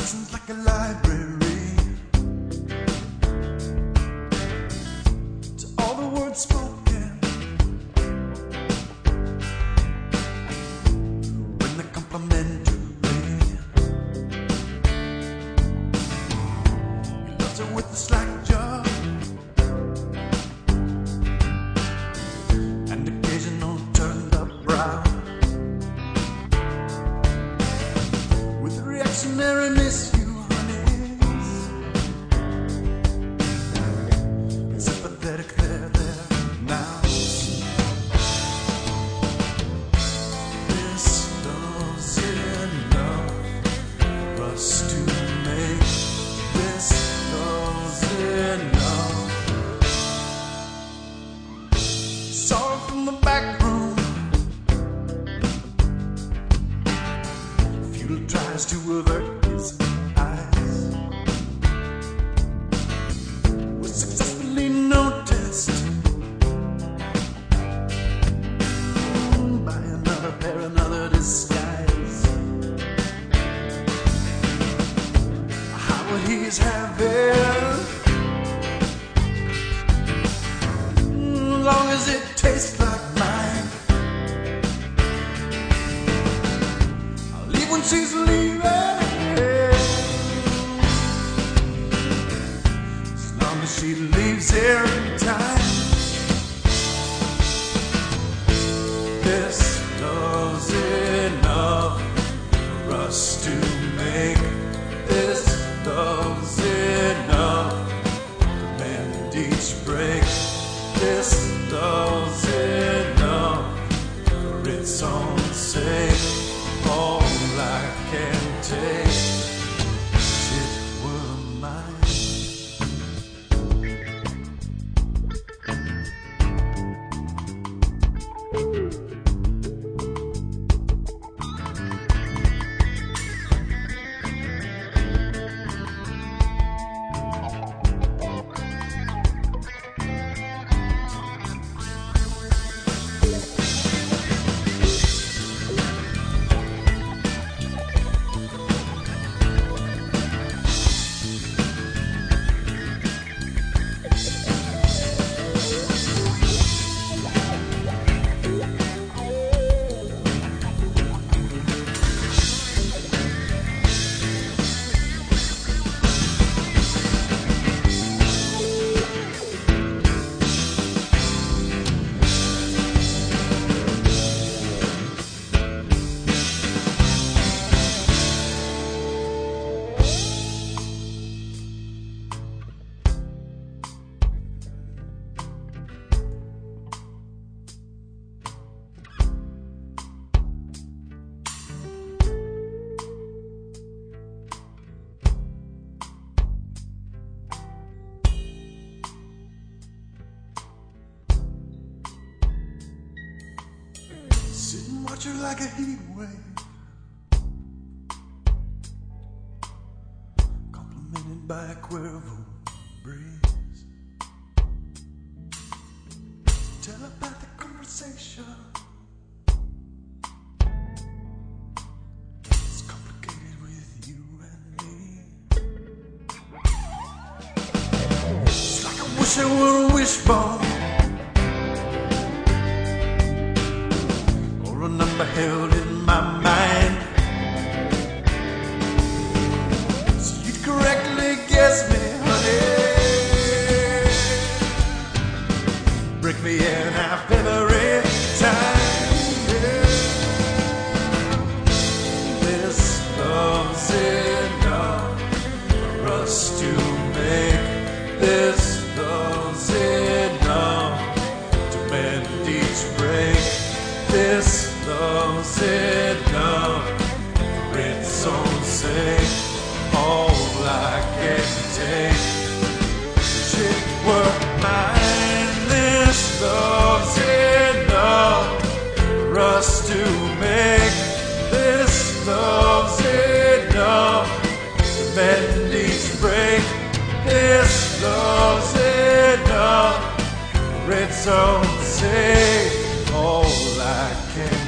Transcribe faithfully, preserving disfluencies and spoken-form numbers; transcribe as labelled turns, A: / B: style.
A: listens like a library to all the words spoken. When they're complimentary, he loves it with a slack jaw and occasional turned up brow. Reactionary miss you, honeys, and sympathetic there, there, now. This does enough for us to make. This does enough. Saw her from the back room. Futile tries to avert his eyes, was successfully noticed by another pair, another disguise. How would he's having, long as it tastes like mine. I'll leave when she's leaving, she leaves here in time. This does enough for us to make. This does enough to mend each break. This does enough for its own sake. All I can take, if it were mine. Sit and watch her like a heat wave, complimented by a Cuervo breeze. Telepathic conversation, it's complicated with you and me. It's like I wish I were a wishbone, a number held in my mind, so you'd correctly guess me, honey. Break me in half every time, yeah. This love's enough for us to make. This love's enough to mend each break. This love's enough for its own sake. All I can take, if it were mine. This love's enough for us to make. This love's enough to mend each break. This love's enough for its own sake. All I can